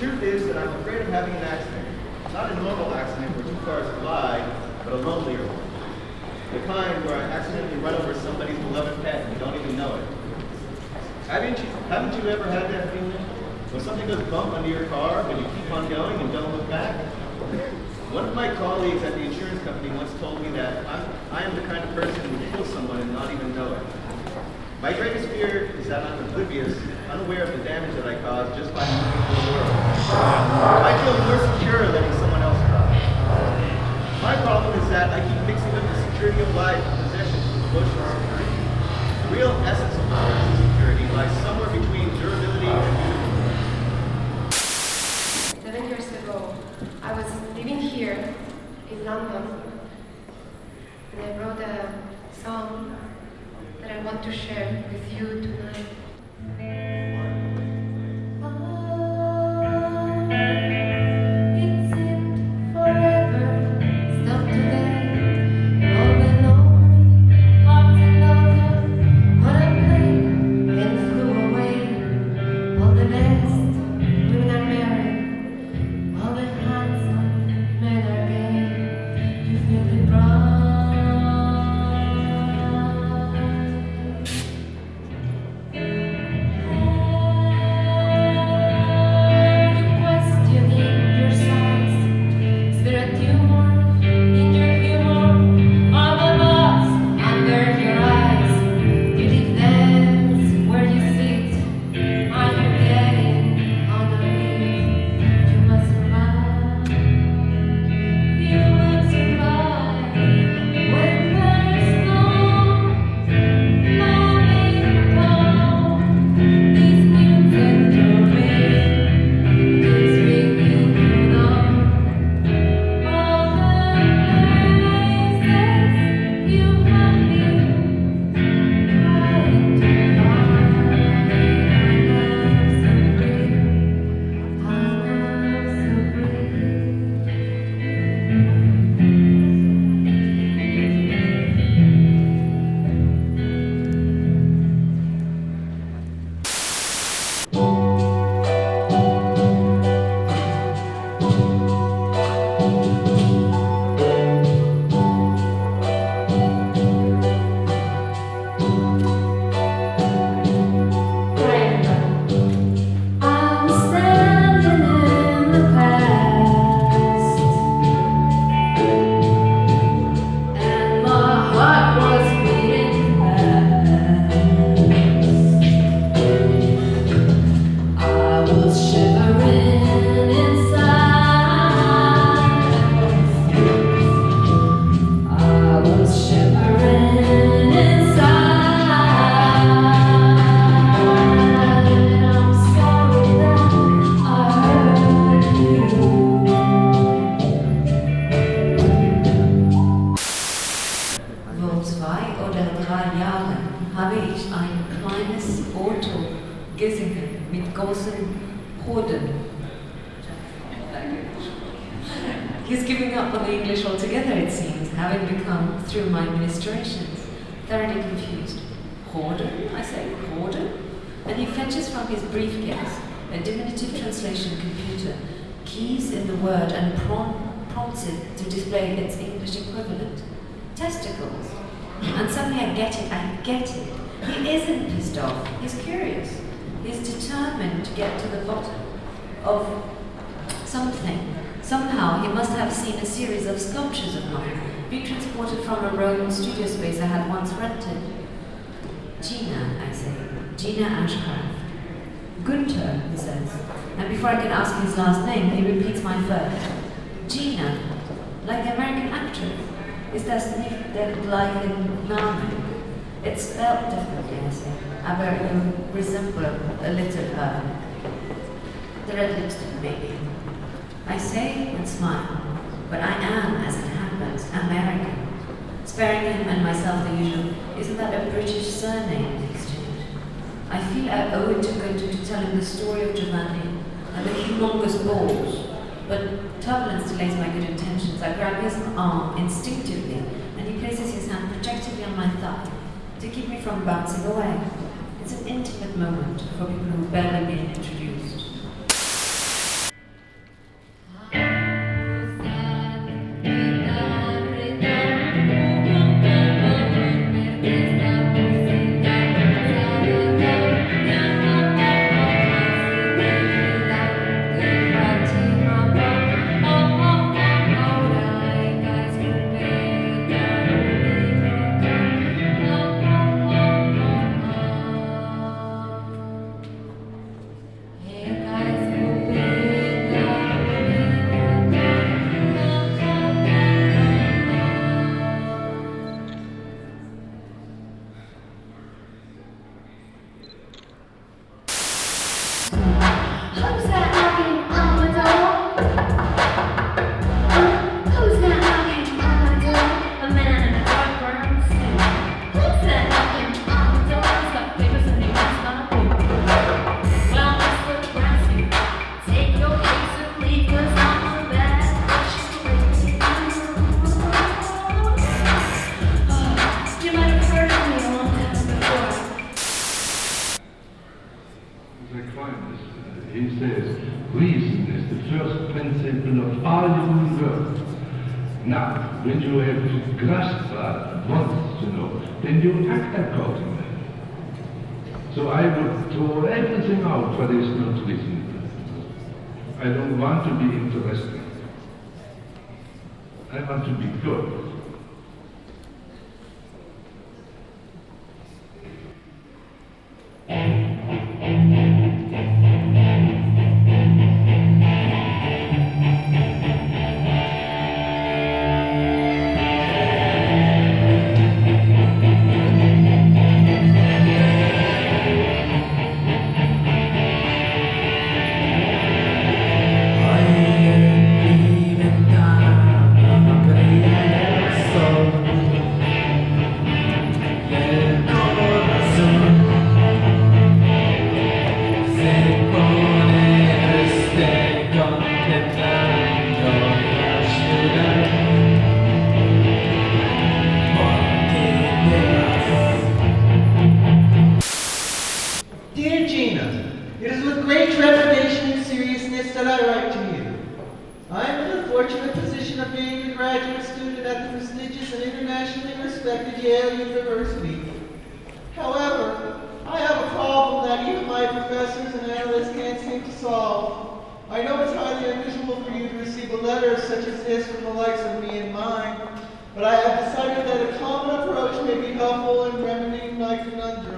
truth is that I'm afraid of having an accident. Not a normal accident where two cars collide, but a lonelier one. The kind where I accidentally run over somebody's beloved pet and you don't even know it. Haven't you ever had that feeling? When something goes bump under your car, but you keep on going and don't look back? One of my colleagues at the insurance company once told me that I am the kind of person who will kill someone and not even know it. My greatest fear is that I'm oblivious, unaware of the damage that I cause just by moving through the world. I feel more secure letting someone else drive. My problem is that I keep mixing up the security of life and possessions with emotional security. The real essence of personal security lies somewhere between durability and beauty. 7 years ago, I was living here in London, and I wrote a song that I want to share with you tonight. He's giving up on the English altogether, it seems, having become, through my ministrations, thoroughly confused. Horden? I say, Horden? And he fetches from his briefcase a diminutive translation computer, keys in the word and prompts it to display its English equivalent. Testicles. And suddenly I get it. He isn't pissed off, he's curious. He's determined to get to the bottom of something. Somehow he must have seen a series of sculptures of mine, being transported from a Roman studio space I had once rented. Gina, I say. Gina Ashcraft. Günther, he says. And before I can ask his last name, he repeats my first. Gina, like the American actress. Ist das nicht der gleiche Name? It's spelled differently, I say. Aber you resemble a little her. The red lipstick, maybe. I say and smile, but I am, as it happens, American. Sparing him and myself the usual, isn't that a British surname in exchange? I feel I owe it to Günther to tell him the story of Giovanni and the humongous balls, but turbulence delays my good intentions. I grab his arm instinctively, and he places his hand protectively on my thigh to keep me from bouncing away. It's an intimate moment for people who've barely been introduced. says, reason is the first principle of all human work. Now, when you have grasped that once, then you act accordingly. So I would throw everything out what is not reasonable. I don't want to be interesting. I want to be good. Dear Gina, it is with great trepidation and seriousness that I write to you. I am in the fortunate position of being a graduate student at the prestigious and internationally respected Yale University. However, I have a problem that even my professors and analysts can't seem to solve. I know it's highly unusual for you to receive a letter such as this from the likes of me and mine, but I have decided that a common approach may be helpful in remedying my conundrum.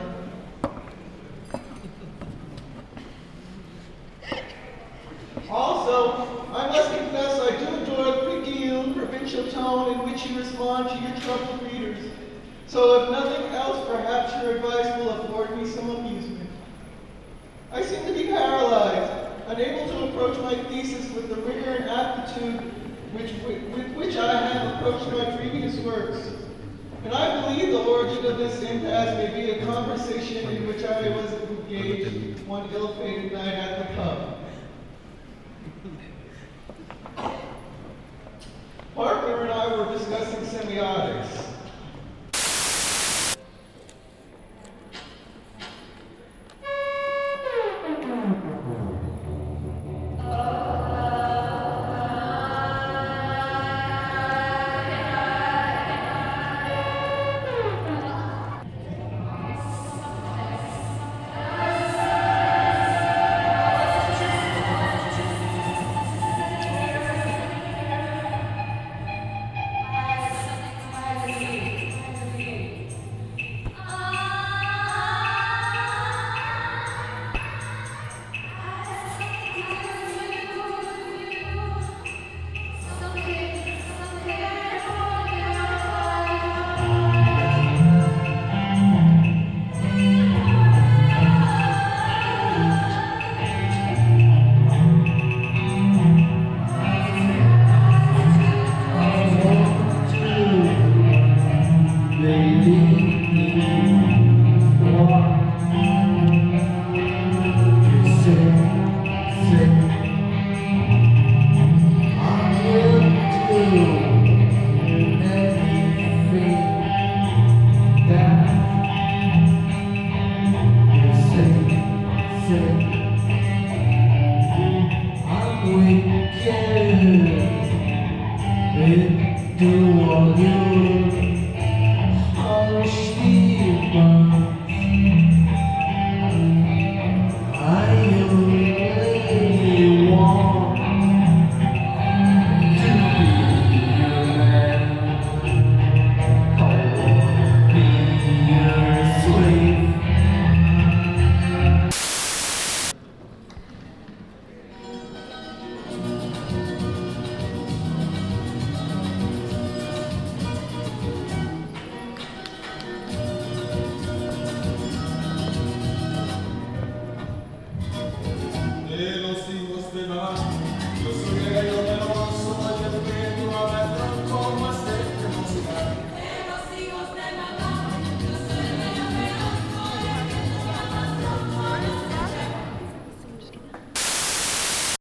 Also, I must confess I do enjoy the piggy provincial tone in which you respond to your troubled readers. So if nothing else, perhaps your advice will afford me some amusement. I seem to be paralyzed, unable to approach my thesis with the rigor and aptitude with which I have approached my previous works. And I believe the origin of this impasse may be a conversation in which I was engaged one ill-fated night at the pub. Parker and I were discussing semiotics. Do all you